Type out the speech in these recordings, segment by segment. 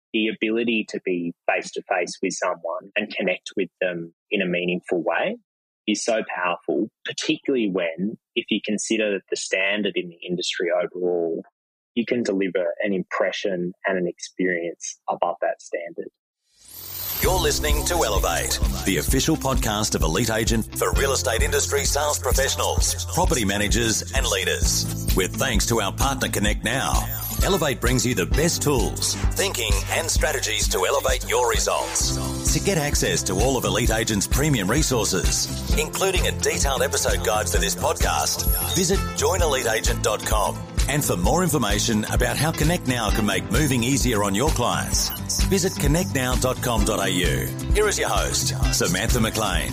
the ability to be face-to-face with someone and connect with them in a meaningful way is so powerful, particularly when, if you consider the standard in the industry overall, you can deliver an impression and an experience above that standard. You're listening to Elevate, the official podcast of Elite Agent for real estate industry sales professionals, property managers and leaders. With thanks to our partner Connect Now, Elevate brings you the best tools, thinking and strategies to elevate your results. To get access to all of Elite Agent's premium resources, including a detailed episode guide for this podcast, visit joineliteagent.com. And for more information about how Connect Now can make moving easier on your clients, visit connectnow.com.au. Here is your host, Samantha McLean.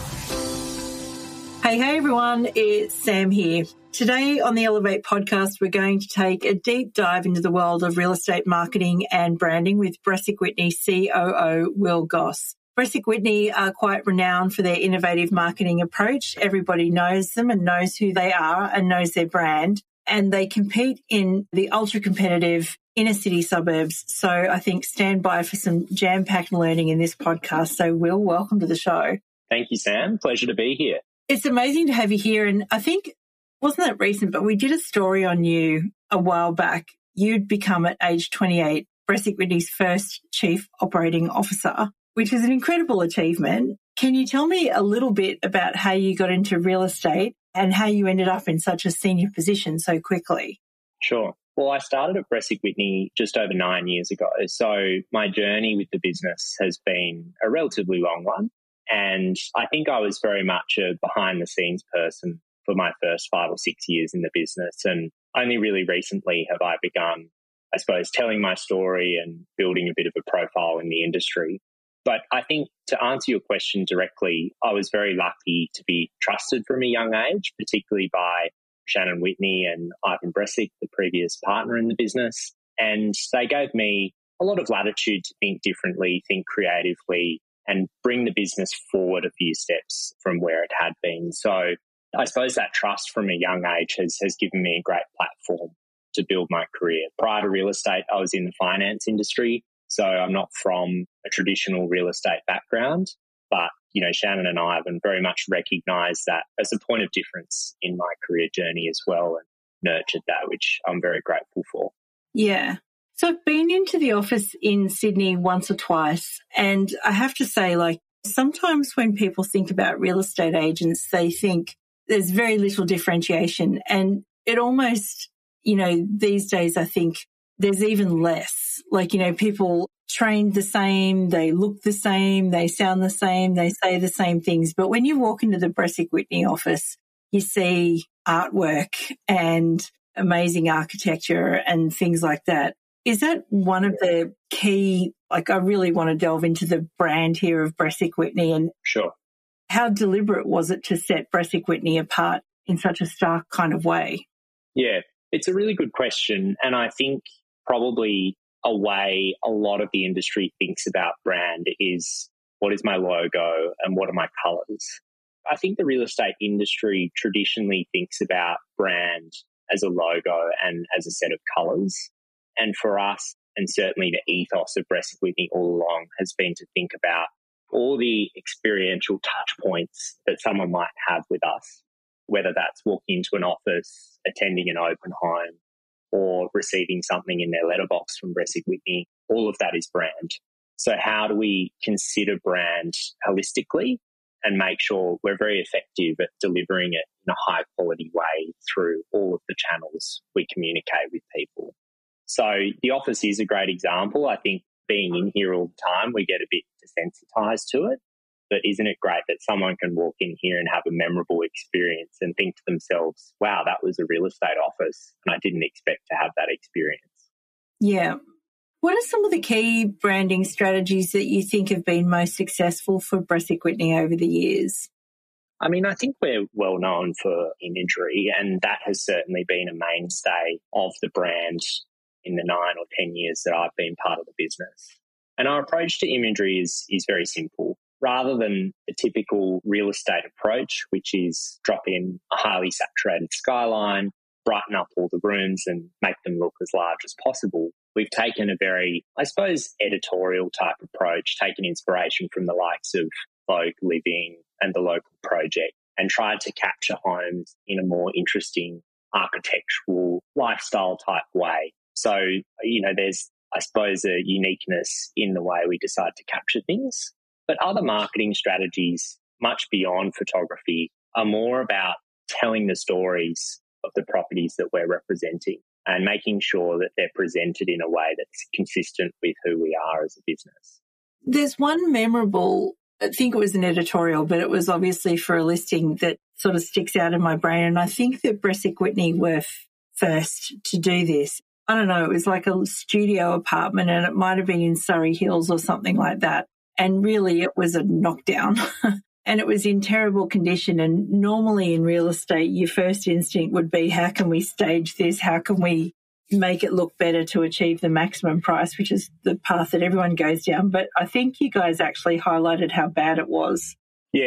Hey everyone, it's Sam here. Today on the Elevate podcast, we're going to take a deep dive into the world of real estate marketing and branding with Bresic Whitney COO Will Goss. Bresic Whitney are quite renowned for their innovative marketing approach. Everybody knows them and knows who they are and knows their brand. And they compete in the ultra-competitive inner city suburbs. So I think stand by for some jam-packed learning in this podcast. So Will, welcome to the show. Thank you, Sam. Pleasure to be here. It's amazing to have you here. And I think, wasn't that recent, but we did a story on you a while back. You'd become at age 28, Bresic Whitney's first Chief Operating Officer, which is an incredible achievement. Can you tell me a little bit about how you got into real estate and how you ended up in such a senior position so quickly? Sure. Well, I started at Bresic Whitney just over 9 years ago. So my journey with the business has been a relatively long one. And I think I was very much a behind-the-scenes person for my first 5 or 6 years in the business. And only really recently have I begun, I suppose, telling my story and building a bit of a profile in the industry. But I think to answer your question directly, I was very lucky to be trusted from a young age, particularly by Shannon Whitney and Ivan Bresic, the previous partner in the business. And they gave me a lot of latitude to think differently, think creatively, and bring the business forward a few steps from where it had been. So I suppose that trust from a young age has given me a great platform to build my career. Prior to real estate, I was in the finance industry. So I'm not from a traditional real estate background, but, Shannon and Ivan very much recognised that as a point of difference in my career journey as well and nurtured that, which I'm very grateful for. Yeah. So I've been into the office in Sydney once or twice, and I have to say, sometimes when people think about real estate agents, they think there's very little differentiation, and it almost, these days I think there's even less. People trained the same, they look the same, they sound the same, they say the same things. But when you walk into the Bresic Whitney office, you see artwork and amazing architecture and things like that. Is that one of the key, I really want to delve into the brand here of Bresic Whitney, and Sure. How deliberate was it to set Bresic Whitney apart in such a stark kind of way? Yeah, it's a really good question. And I think probably a way a lot of the industry thinks about brand is, what is my logo and what are my colours? I think the real estate industry traditionally thinks about brand as a logo and as a set of colours. And for us, and certainly the ethos of Bresic Whitney all along, has been to think about all the experiential touch points that someone might have with us, whether that's walking into an office, attending an open home, or receiving something in their letterbox from Bresic Whitney. All of that is brand. So how do we consider brand holistically and make sure we're very effective at delivering it in a high quality way through all of the channels we communicate with people? So the office is a great example. I think being in here all the time, we get a bit desensitized to it. But isn't it great that someone can walk in here and have a memorable experience and think to themselves, wow, that was a real estate office and I didn't expect to have that experience? Yeah. What are some of the key branding strategies that you think have been most successful for Bresic Whitney over the years? I think we're well known for imagery, and that has certainly been a mainstay of the brand in the 9 or 10 years that I've been part of the business. And our approach to imagery is very simple. Rather than the typical real estate approach, which is drop in a highly saturated skyline, brighten up all the rooms and make them look as large as possible, we've taken a very, I suppose, editorial type approach, taken inspiration from the likes of Vogue Living and the Local Project, and tried to capture homes in a more interesting architectural lifestyle type way. So, there's, I suppose, a uniqueness in the way we decide to capture things. But other marketing strategies, much beyond photography, are more about telling the stories of the properties that we're representing and making sure that they're presented in a way that's consistent with who we are as a business. There's one memorable, I think it was an editorial, but it was obviously for a listing that sort of sticks out in my brain. And I think that Bresic Whitney were first to do this. I don't know, it was like a studio apartment and it might have been in Surrey Hills or something like that. And really it was a knockdown. And it was in terrible condition. And normally in real estate, your first instinct would be, how can we stage this? How can we make it look better to achieve the maximum price, which is the path that everyone goes down. But I think you guys actually highlighted how bad it was. Yeah,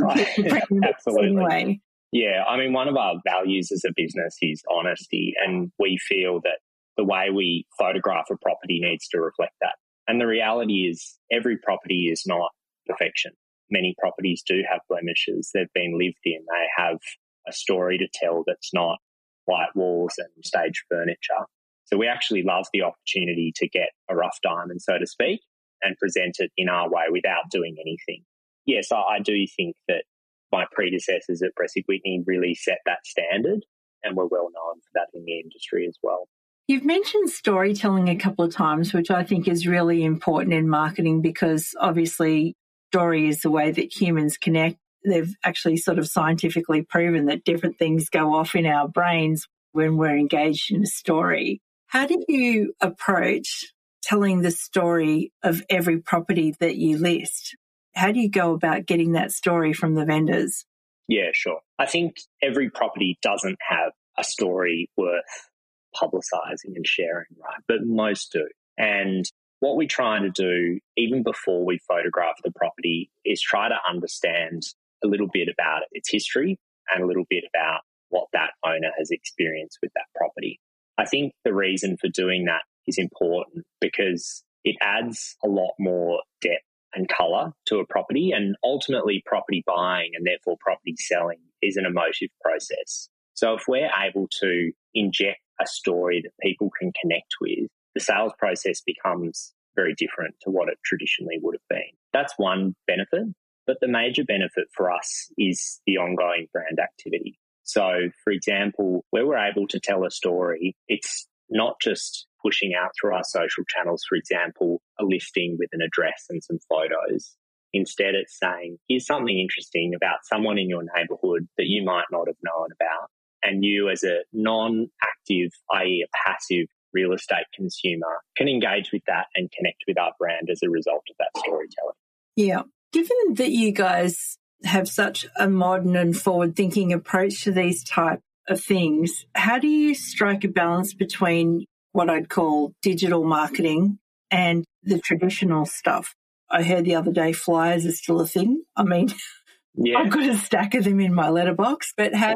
absolutely. Anyway. Yeah, I mean, one of our values as a business is honesty, and we feel that the way we photograph a property needs to reflect that. And the reality is every property is not perfection. Many properties do have blemishes. They've been lived in. They have a story to tell that's not white walls and staged furniture. So we actually love the opportunity to get a rough diamond, so to speak, and present it in our way without doing anything. Yes, I do think that my predecessors at Bresic Whitney really set that standard, and we're well known for that in the industry as well. You've mentioned storytelling a couple of times, which I think is really important in marketing because obviously story is the way that humans connect. They've actually sort of scientifically proven that different things go off in our brains when we're engaged in a story. How do you approach telling the story of every property that you list? How do you go about getting that story from the vendors? Yeah, sure. I think every property doesn't have a story worth publicising and sharing, right? But most do. And what we try to do, even before we photograph the property, is try to understand a little bit about its history and a little bit about what that owner has experienced with that property. I think the reason for doing that is important because it adds a lot more depth and colour to a property, and ultimately property buying and therefore property selling is an emotive process. So if we're able to inject a story that people can connect with, the sales process becomes very different to what it traditionally would have been. That's one benefit, but the major benefit for us is the ongoing brand activity. So, for example, where we're able to tell a story, it's not just pushing out through our social channels, for example, a listing with an address and some photos. Instead, it's saying, here's something interesting about someone in your neighbourhood that you might not have known about. And you as a non-active, i.e. a passive real estate consumer, can engage with that and connect with our brand as a result of that storytelling. Yeah. Given that you guys have such a modern and forward-thinking approach to these type of things, how do you strike a balance between what I'd call digital marketing and the traditional stuff? I heard the other day flyers are still a thing. I mean, yeah. I've got a stack of them in my letterbox, but how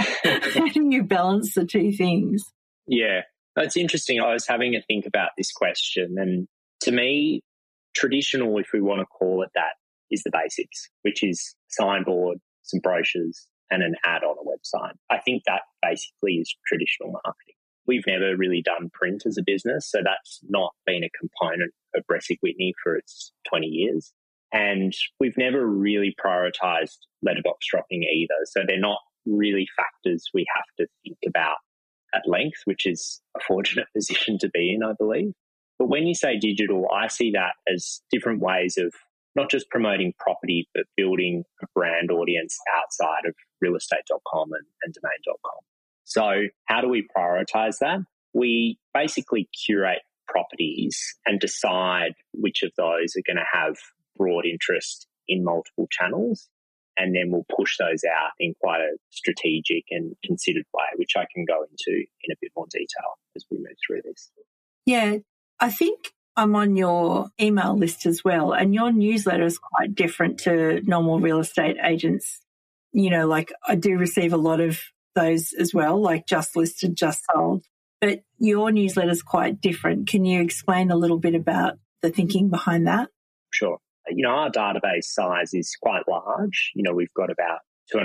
do you balance the two things? Yeah, it's interesting. I was having a think about this question, and to me, traditional, if we want to call it that, is the basics, which is signboard, some brochures, and an ad on a website. I think that basically is traditional marketing. We've never really done print as a business, so that's not been a component of Bresic Whitney for its 20 years. And we've never really prioritised letterbox dropping either, so they're not really factors we have to think about at length, which is a fortunate position to be in, I believe. But when you say digital, I see that as different ways of not just promoting property, but building a brand audience outside of realestate.com and domain.com. So how do we prioritise that? We basically curate properties and decide which of those are going to have broad interest in multiple channels, and then we'll push those out in quite a strategic and considered way, which I can go into in a bit more detail as we move through this. Yeah, I think I'm on your email list as well, and your newsletter is quite different to normal real estate agents. You know, like I do receive a lot of those as well, like just listed, just sold. but your newsletter is quite different. Can you explain a little bit about the thinking behind that? Sure. Our database size is quite large. We've got about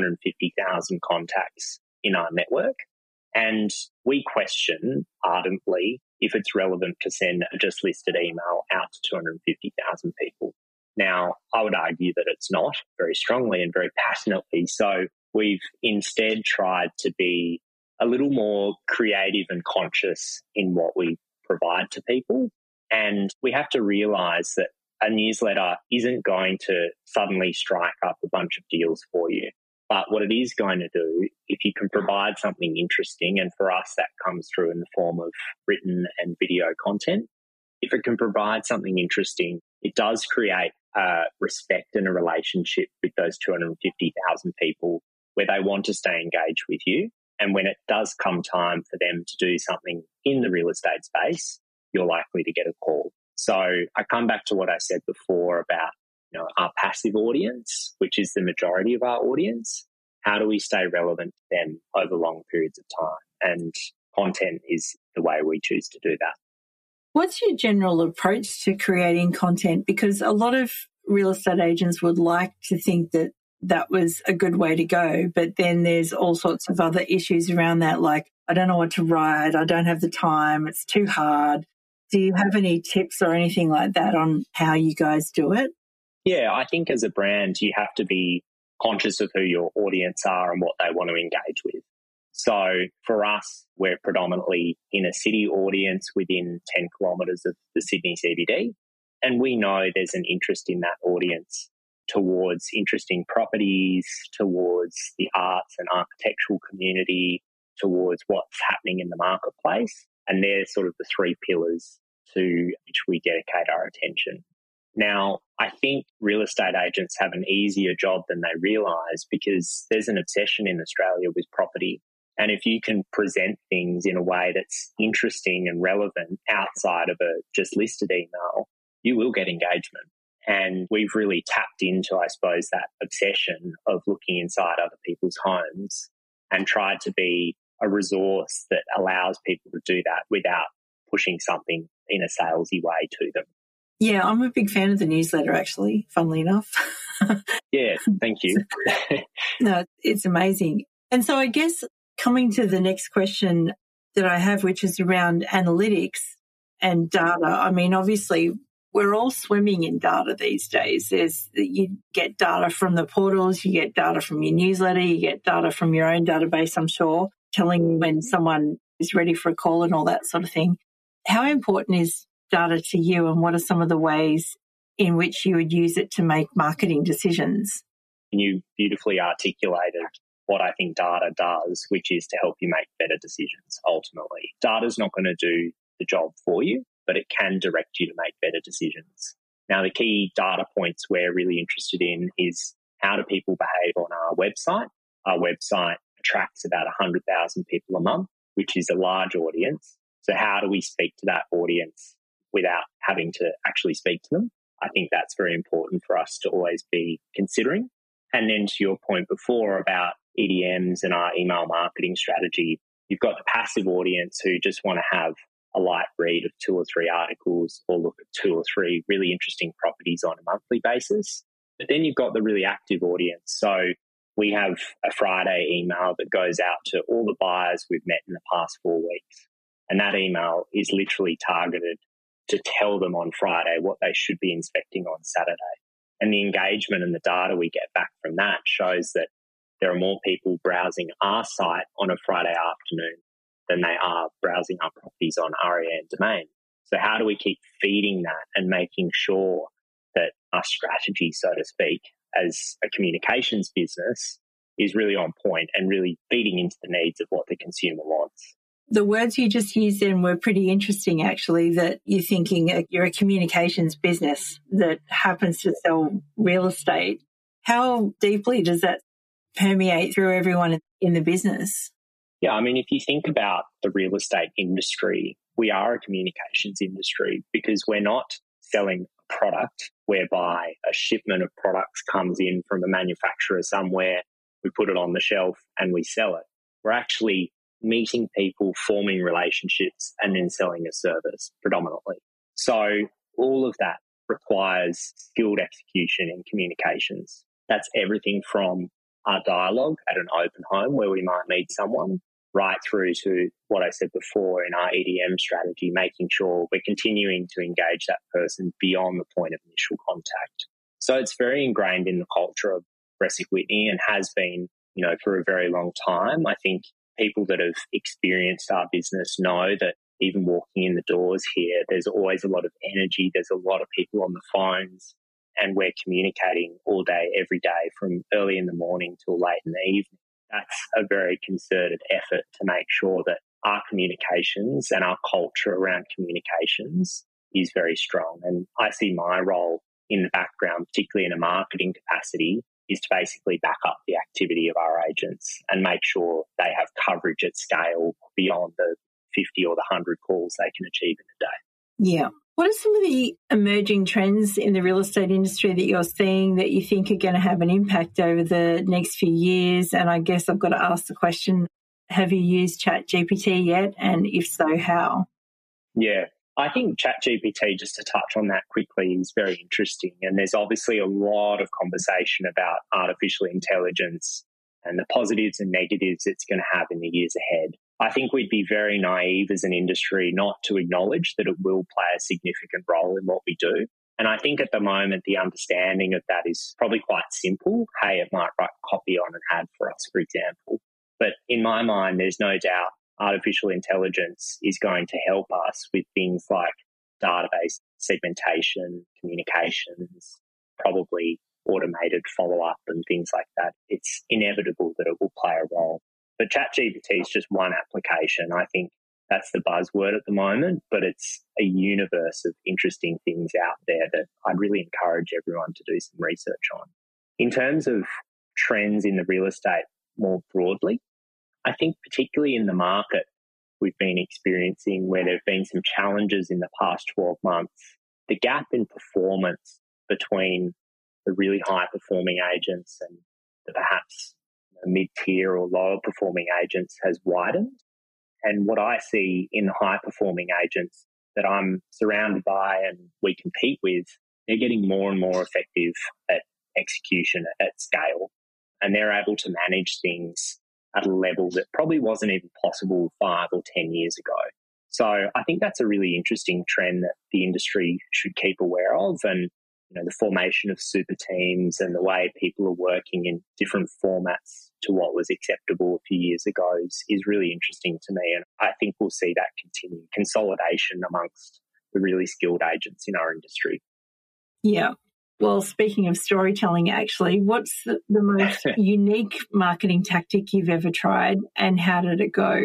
250,000 contacts in our network, and we question ardently if it's relevant to send a just listed email out to 250,000 people. Now, I would argue that it's not, very strongly and very passionately. So we've instead tried to be a little more creative and conscious in what we provide to people. And we have to realise that a newsletter isn't going to suddenly strike up a bunch of deals for you. But what it is going to do, if you can provide something interesting, and for us that comes through in the form of written and video content, if it can provide something interesting, it does create a respect and a relationship with those 250,000 people where they want to stay engaged with you. And when it does come time for them to do something in the real estate space, you're likely to get a call. So I come back to what I said before about our passive audience, which is the majority of our audience. How do we stay relevant to them over long periods of time? And content is the way we choose to do that. What's your general approach to creating content? Because a lot of real estate agents would like to think that that was a good way to go, but then there's all sorts of other issues around that, like, I don't know what to write, I don't have the time, it's too hard. Do you have any tips or anything like that on how you guys do it? Yeah, I think as a brand, you have to be conscious of who your audience are and what they want to engage with. So for us, we're predominantly in a city audience within 10 kilometres of the Sydney CBD. And we know there's an interest in that audience towards interesting properties, towards the arts and architectural community, towards what's happening in the marketplace. And they're sort of the three pillars to which we dedicate our attention. Now, I think real estate agents have an easier job than they realise because there's an obsession in Australia with property. And if you can present things in a way that's interesting and relevant outside of a just listed email, you will get engagement. And we've really tapped into, I suppose, that obsession of looking inside other people's homes and tried to be a resource that allows people to do that without pushing something in a salesy way to them. Yeah, I'm a big fan of the newsletter, actually, funnily enough. Yeah, thank you. No, it's amazing. And so I guess coming to the next question that I have, which is around analytics and data. I mean, obviously, we're all swimming in data these days. You get data from the portals, you get data from your newsletter, you get data from your own database, I'm sure, telling you when someone is ready for a call and all that sort of thing. How important is data to you, and what are some of the ways in which you would use it to make marketing decisions? You beautifully articulated what I think data does, which is to help you make better decisions ultimately. Data's not going to do the job for you, but it can direct you to make better decisions. Now, the key data points we're really interested in is how do people behave on our website? Our website attracts about 100,000 people a month, which is a large audience. So how do we speak to that audience without having to actually speak to them? I think that's very important for us to always be considering. And then to your point before about EDMs and our email marketing strategy, you've got the passive audience who just want to have a light read of 2 or 3 articles or look at 2 or 3 really interesting properties on a monthly basis. But then you've got the really active audience. So we have a Friday email that goes out to all the buyers we've met in the past 4 weeks. And that email is literally targeted to tell them on Friday what they should be inspecting on Saturday. And the engagement and the data we get back from that shows that there are more people browsing our site on a Friday afternoon than they are browsing our properties on REA and Domain. So how do we keep feeding that and making sure that our strategy, so to speak, as a communications business is really on point and really feeding into the needs of what the consumer wants? The words you just used then were pretty interesting, actually, that you're thinking you're a communications business that happens to sell real estate. How deeply does that permeate through everyone in the business? Yeah, I mean, if you think about the real estate industry, we are a communications industry because we're not selling a product whereby a shipment of products comes in from a manufacturer somewhere, we put it on the shelf and we sell it. We're actually meeting people, forming relationships, and then selling a service predominantly. So all of that requires skilled execution in communications. That's everything from our dialogue at an open home where we might meet someone, right through to what I said before in our EDM strategy, making sure we're continuing to engage that person beyond the point of initial contact. So it's very ingrained in the culture of Bresic Whitney and has been, for a very long time. I think people that have experienced our business know that even walking in the doors here, there's always a lot of energy. There's a lot of people on the phones, and we're communicating all day, every day, from early in the morning till late in the evening. That's a very concerted effort to make sure that our communications and our culture around communications is very strong. And I see my role in the background, particularly in a marketing capacity, is to basically back up the activity of our agents and make sure they have coverage at scale beyond the 50 or the 100 calls they can achieve in a day. Yeah. What are some of the emerging trends in the real estate industry that you're seeing that you think are going to have an impact over the next few years? And I guess I've got to ask the question, have you used ChatGPT yet? And if so, how? Yeah, I think ChatGPT, just to touch on that quickly, is very interesting. And there's obviously a lot of conversation about artificial intelligence and the positives and negatives it's going to have in the years ahead. I think we'd be very naive as an industry not to acknowledge that it will play a significant role in what we do. And I think at the moment, the understanding of that is probably quite simple. Hey, it might write copy on an ad for us, for example. But in my mind, there's no doubt artificial intelligence is going to help us with things like database segmentation, communications, probably automated follow-up and things like that. It's inevitable that it will play a role. But ChatGPT is just one application. I think that's the buzzword at the moment, but it's a universe of interesting things out there that I'd really encourage everyone to do some research on. In terms of trends in the real estate more broadly, I think particularly in the market we've been experiencing where there have been some challenges in the past 12 months, the gap in performance between the really high-performing agents and the perhaps mid-tier or lower-performing agents has widened. And what I see in the high-performing agents that I'm surrounded by and we compete with, they're getting more and more effective at execution at scale. And they're able to manage things at a level that probably wasn't even possible 5 or 10 years ago. So I think that's a really interesting trend that the industry should keep aware of. And the formation of super teams and the way people are working in different formats to what was acceptable a few years ago is really interesting to me. And I think we'll see that continue, consolidation amongst the really skilled agents in our industry. Yeah. Well, speaking of storytelling, actually, what's the most unique marketing tactic you've ever tried and how did it go?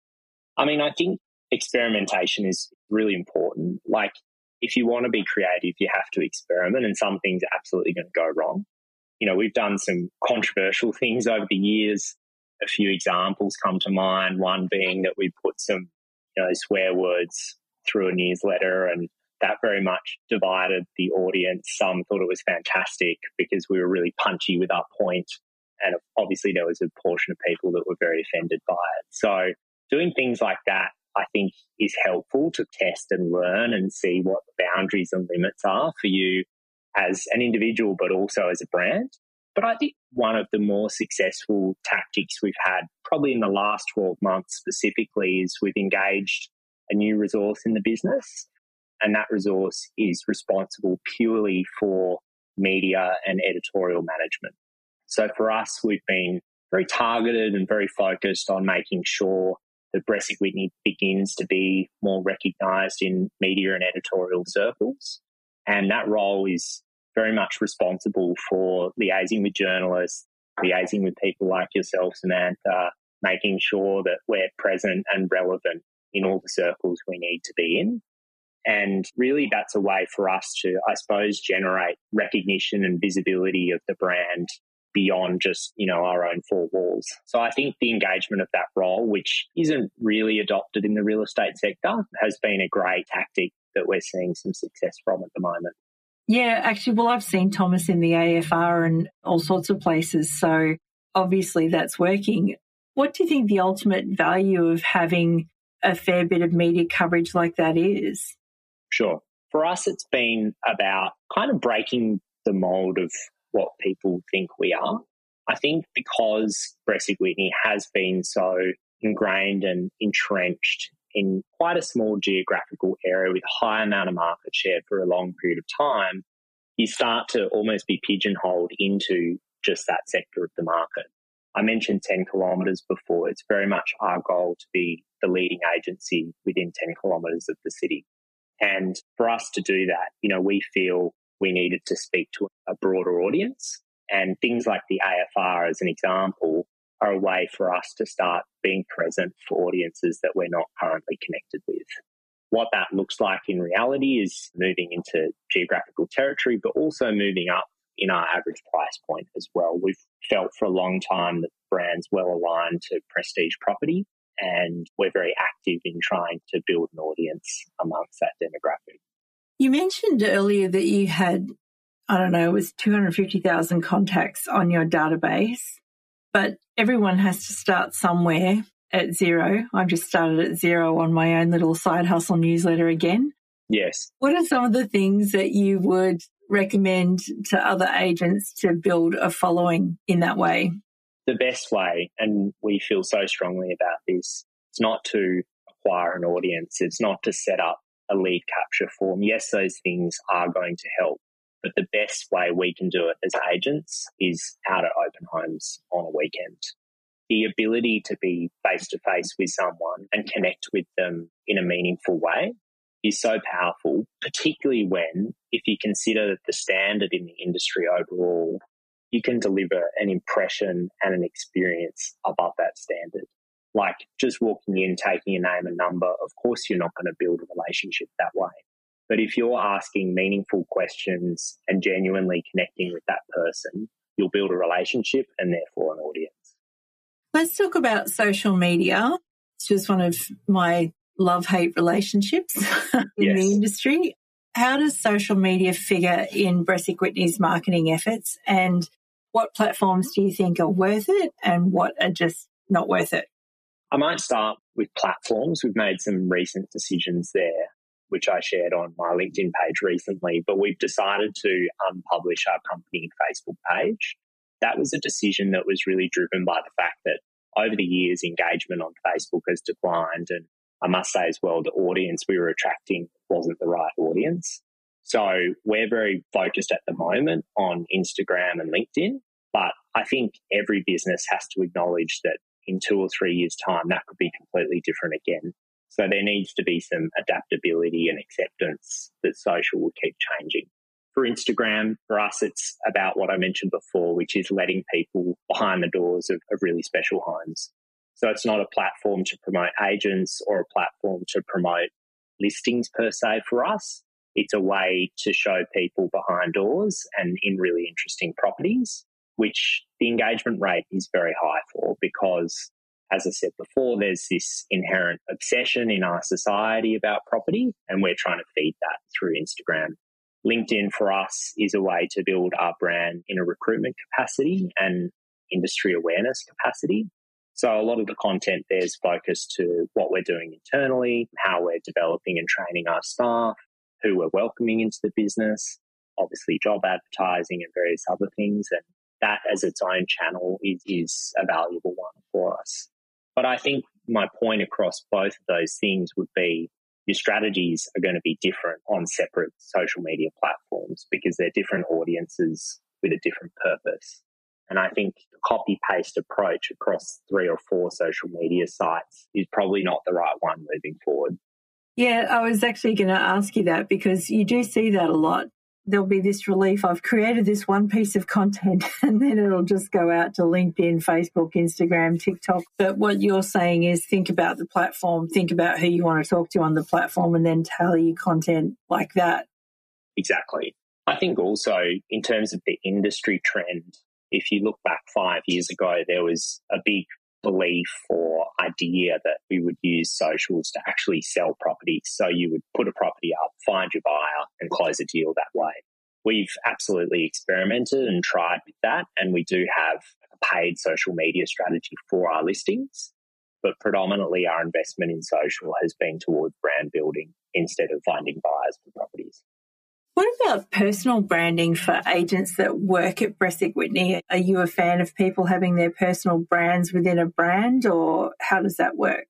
I mean, I think experimentation is really important. Like, if you want to be creative, you have to experiment, and some things are absolutely going to go wrong. We've done some controversial things over the years. A few examples come to mind, one being that we put some, swear words through a newsletter, and that very much divided the audience. Some thought it was fantastic because we were really punchy with our point, and obviously there was a portion of people that were very offended by it. So doing things like that, I think, is helpful to test and learn and see what the boundaries and limits are for you as an individual, but also as a brand. But I think one of the more successful tactics we've had probably in the last 12 months specifically is we've engaged a new resource in the business, and that resource is responsible purely for media and editorial management. So for us, we've been very targeted and very focused on making sure that Bresic Whitney begins to be more recognised in media and editorial circles. And that role is very much responsible for liaising with journalists, liaising with people like yourself, Samantha, making sure that we're present and relevant in all the circles we need to be in. And really that's a way for us to, I suppose, generate recognition and visibility of the brand beyond just, our own four walls. So I think the engagement of that role, which isn't really adopted in the real estate sector, has been a great tactic that we're seeing some success from at the moment. Yeah, actually, well, I've seen Thomas in the AFR and all sorts of places. So obviously that's working. What do you think the ultimate value of having a fair bit of media coverage like that is? Sure. For us, it's been about kind of breaking the mold of what people think we are. I think because Bresic Whitney has been so ingrained and entrenched in quite a small geographical area with a high amount of market share for a long period of time, you start to almost be pigeonholed into just that sector of the market. I mentioned 10 kilometres before. It's very much our goal to be the leading agency within 10 kilometres of the city. And for us to do that, we feel we needed to speak to a broader audience. And things like the AFR, as an example, are a way for us to start being present for audiences that we're not currently connected with. What that looks like in reality is moving into geographical territory, but also moving up in our average price point as well. We've felt for a long time that brands well aligned to prestige property, and we're very active in trying to build an audience amongst that demographic. You mentioned earlier that you had, it was 250,000 contacts on your database, but everyone has to start somewhere at zero. I've just started at zero on my own little side hustle newsletter again. Yes. What are some of the things that you would recommend to other agents to build a following in that way? The best way, and we feel so strongly about this, it's not to acquire an audience. It's not to set up a lead capture form. Yes, those things are going to help, but the best way we can do it as agents is out at open homes on a weekend. The ability to be face-to-face with someone and connect with them in a meaningful way is so powerful, particularly if you consider the standard in the industry overall, you can deliver an impression and an experience above that standard. Like just walking in, taking a name and number, of course you're not going to build a relationship that way. But if you're asking meaningful questions and genuinely connecting with that person, you'll build a relationship and therefore an audience. Let's talk about social media. It's just one of my love-hate relationships in the industry. How does social media figure in Bresic Whitney's marketing efforts, and what platforms do you think are worth it and what are just not worth it? I might start with platforms. We've made some recent decisions there, which I shared on my LinkedIn page recently, but we've decided to unpublish our company Facebook page. That was a decision that was really driven by the fact that over the years, engagement on Facebook has declined, and I must say as well, the audience we were attracting wasn't the right audience. So we're very focused at the moment on Instagram and LinkedIn, but I think every business has to acknowledge that in 2 or 3 years' time, that could be completely different again. So there needs to be some adaptability and acceptance that social will keep changing. For Instagram, for us, it's about what I mentioned before, which is letting people behind the doors of really special homes. So it's not a platform to promote agents or a platform to promote listings per se for us. It's a way to show people behind doors and in really interesting properties, which the engagement rate is very high for because, as I said before, there's this inherent obsession in our society about property, and we're trying to feed that through Instagram. LinkedIn for us is a way to build our brand in a recruitment capacity and industry awareness capacity. So a lot of the content there is focused to what we're doing internally, how we're developing and training our staff, who we're welcoming into the business, obviously job advertising and various other things. And that as its own channel is a valuable one for us. But I think my point across both of those things would be your strategies are going to be different on separate social media platforms because they're different audiences with a different purpose. And I think the copy-paste approach across 3 or 4 social media sites is probably not the right one moving forward. Yeah, I was actually going to ask you that because you do see that a lot. There'll be this relief. I've created this one piece of content and then it'll just go out to LinkedIn, Facebook, Instagram, TikTok. But what you're saying is think about the platform, think about who you want to talk to on the platform and then tailor your content like that. Exactly. I think also in terms of the industry trend, if you look back 5 years ago, there was a big belief or idea that we would use socials to actually sell properties. So you would put a property up, find your buyer and close a deal that way. We've absolutely experimented and tried with that, and we do have a paid social media strategy for our listings, but predominantly our investment in social has been towards brand building instead of finding buyers for properties. What about personal branding for agents that work at Bresic Whitney? Are you a fan of people having their personal brands within a brand, or how does that work?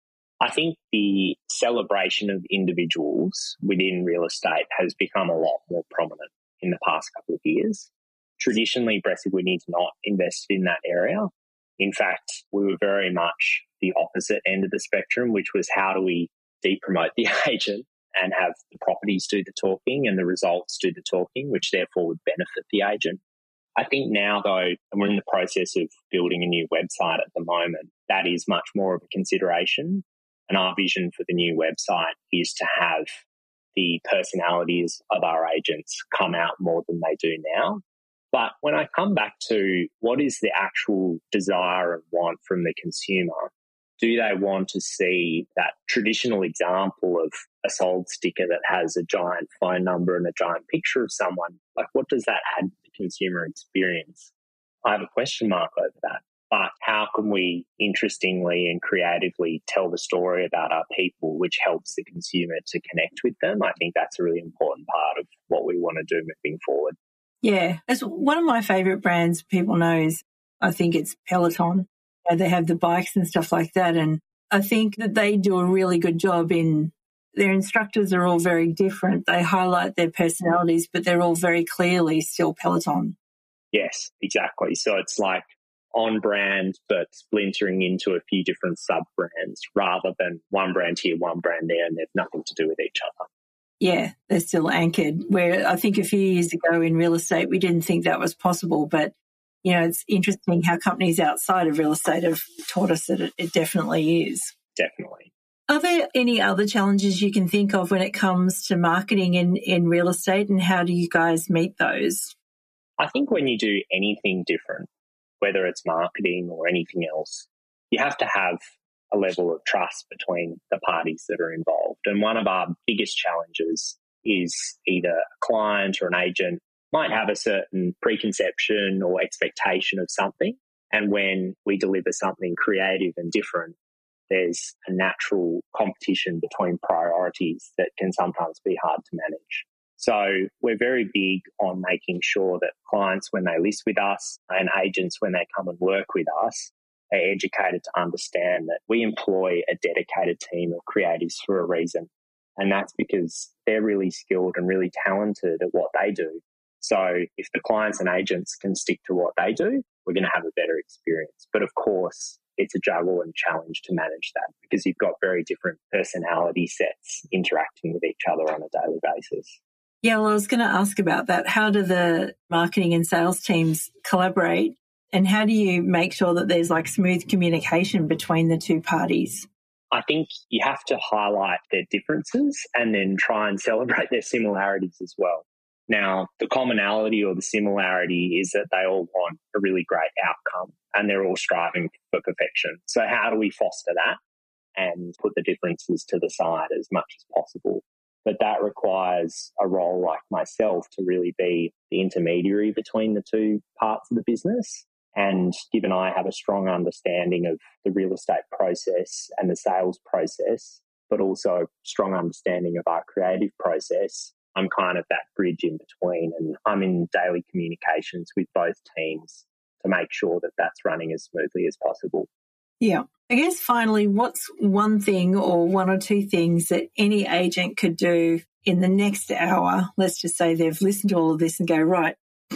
I think the celebration of individuals within real estate has become a lot more prominent in the past couple of years. Traditionally, Bresic Whitney's not invested in that area. In fact, we were very much the opposite end of the spectrum, which was how do we de-promote the agent and have the properties do the talking and the results do the talking, which therefore would benefit the agent. I think now, though, and we're in the process of building a new website at the moment, that is much more of a consideration. And our vision for the new website is to have the personalities of our agents come out more than they do now. But when I come back to what is the actual desire and want from the consumer, do they want to see that traditional example of a sold sticker that has a giant phone number and a giant picture of someone? Like, what does that add to the consumer experience? I have a question mark over that. But how can we interestingly and creatively tell the story about our people, which helps the consumer to connect with them? I think that's a really important part of what we want to do moving forward. Yeah, it's one of my favourite brands people knows. I think it's Peloton. They have the bikes and stuff like that. And I think that they do a really good job in their instructors are all very different. They highlight their personalities, but they're all very clearly still Peloton. Yes, exactly. So it's like on brand, but splintering into a few different sub-brands rather than one brand here, one brand there, and they've nothing to do with each other. Yeah, they're still anchored. Where I think a few years ago in real estate, we didn't think that was possible. But, you know, it's interesting how companies outside of real estate have taught us that it definitely is. Definitely. Are there any other challenges you can think of when it comes to marketing in real estate, and how do you guys meet those? I think when you do anything different, whether it's marketing or anything else, you have to have a level of trust between the parties that are involved. And one of our biggest challenges is either a client or an agent might have a certain preconception or expectation of something. And when we deliver something creative and different, there's a natural competition between priorities that can sometimes be hard to manage. So we're very big on making sure that clients, when they list with us, and agents, when they come and work with us, are educated to understand that we employ a dedicated team of creatives for a reason. And that's because they're really skilled and really talented at what they do. So if the clients and agents can stick to what they do, we're going to have a better experience. But of course, it's a juggle and challenge to manage that because you've got very different personality sets interacting with each other on a daily basis. Yeah, well, I was going to ask about that. How do the marketing and sales teams collaborate, and how do you make sure that there's like smooth communication between the two parties? I think you have to highlight their differences and then try and celebrate their similarities as well. Now, the commonality or the similarity is that they all want a really great outcome and they're all striving for perfection. So how do we foster that and put the differences to the side as much as possible? But that requires a role like myself to really be the intermediary between the two parts of the business. And given I have a strong understanding of the real estate process and the sales process, but also a strong understanding of our creative process, I'm kind of that bridge in between. And I'm in daily communications with both teams to make sure that that's running as smoothly as possible. Yeah. I guess finally, what's one thing or one or two things that any agent could do in the next hour? Let's just say they've listened to all of this and go, right,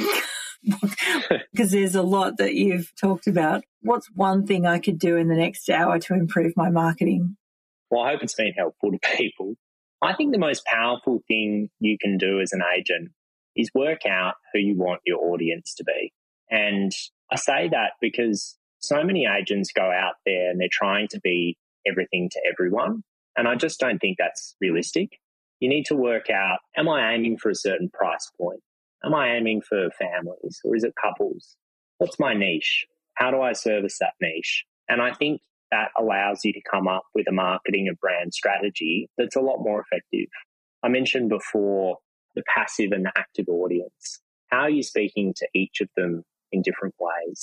because there's a lot that you've talked about. What's one thing I could do in the next hour to improve my marketing? Well, I hope it's been helpful to people. I think the most powerful thing you can do as an agent is work out who you want your audience to be. And I say that because so many agents go out there and they're trying to be everything to everyone. And I just don't think that's realistic. You need to work out, am I aiming for a certain price point? Am I aiming for families or is it couples? What's my niche? How do I service that niche? And I think that allows you to come up with a marketing and brand strategy that's a lot more effective. I mentioned before the passive and the active audience. How are you speaking to each of them in different ways?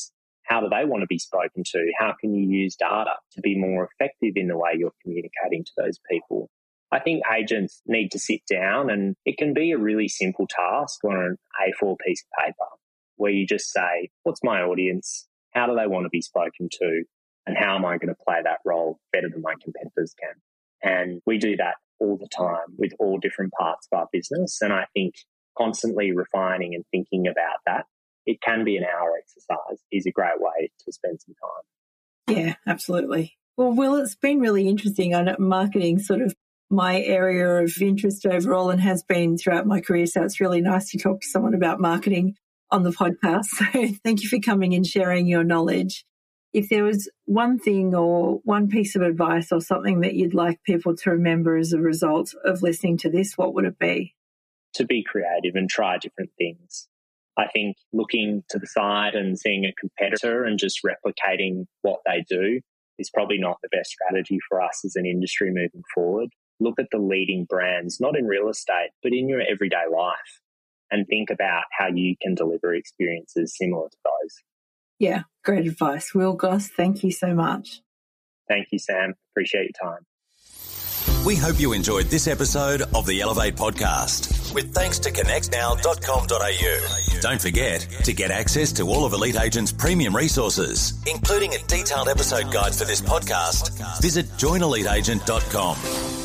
How do they want to be spoken to? How can you use data to be more effective in the way you're communicating to those people? I think agents need to sit down, and it can be a really simple task on an A4 piece of paper where you just say, what's my audience? How do they want to be spoken to? And how am I going to play that role better than my competitors can? And we do that all the time with all different parts of our business. And I think constantly refining and thinking about that, it can be an hour exercise, is a great way to spend some time. Yeah, absolutely. Well, Will, it's been really interesting. I know marketing sort of my area of interest overall and has been throughout my career. So it's really nice to talk to someone about marketing on the podcast. So thank you for coming and sharing your knowledge. If there was one thing or one piece of advice or something that you'd like people to remember as a result of listening to this, what would it be? To be creative and try different things. I think looking to the side and seeing a competitor and just replicating what they do is probably not the best strategy for us as an industry moving forward. Look at the leading brands, not in real estate, but in your everyday life, and think about how you can deliver experiences similar to those. Yeah, great advice. Will Goss, thank you so much. Thank you, Sam. Appreciate your time. We hope you enjoyed this episode of the Elevate podcast, with thanks to connectnow.com.au. Don't forget, to get access to all of Elite Agent's premium resources, including a detailed episode guide for this podcast, visit joineliteagent.com.